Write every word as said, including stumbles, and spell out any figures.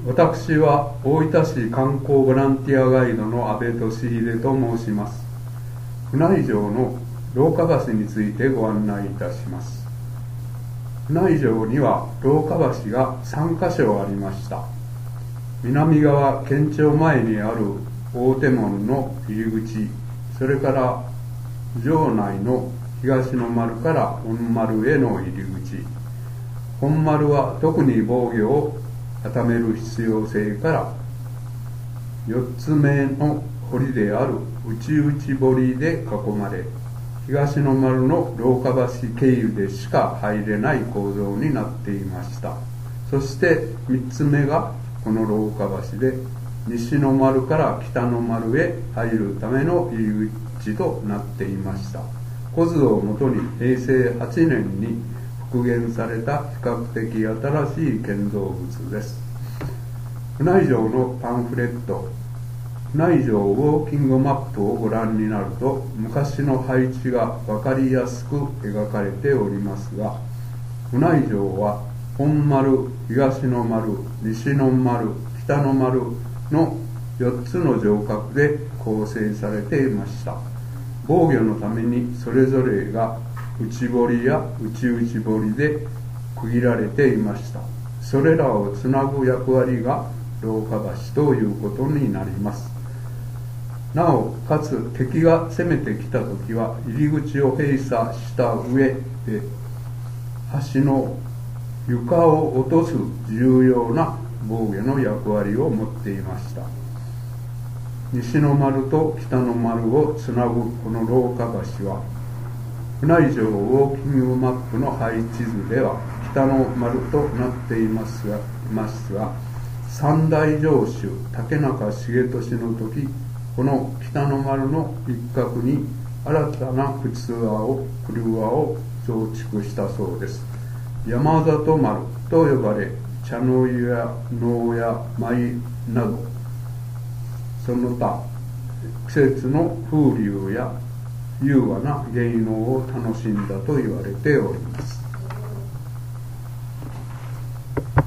私は大分市観光ボランティアガイドの阿部俊秀と申します。船井城の廊下橋についてご案内いたします。船井城には廊下橋がさんかしょありました。南側県庁前にある大手門の入り口、それから城内の東の丸から本丸への入り口。本丸は特に防御を固める必要性からよっつめの堀である内々堀で囲まれ、東の丸の廊下橋経由でしか入れない構造になっていました。そしてみっつめがこの廊下橋で、西の丸から北の丸へ入るための入り口となっていました。古図をもとにへいせいはちねんに復元された比較的新しい建造物です。船井城のパンフレット、船井城ウォーキングマップをご覧になると、昔の配置が分かりやすく描かれておりますが、船井城は本丸、東の丸、西の丸、北の丸のよっつの城郭で構成されていました。防御のためにそれぞれが内堀や内々堀で区切られていました。それらをつなぐ役割が廊下橋ということになります。なおかつ敵が攻めてきたときは入り口を閉鎖した上で橋の床を落とす重要な防御の役割を持っていました。西の丸と北の丸をつなぐこの廊下橋は、船井城ウォーキングマップの配置図では北の丸となっていますが、ますが三代城主竹中重利の時、この北の丸の一角に新たな靴輪を車を増築したそうです。山里丸と呼ばれ、茶の湯や能や舞などその他季節の風流や優雅な芸能を楽しんだと言われております。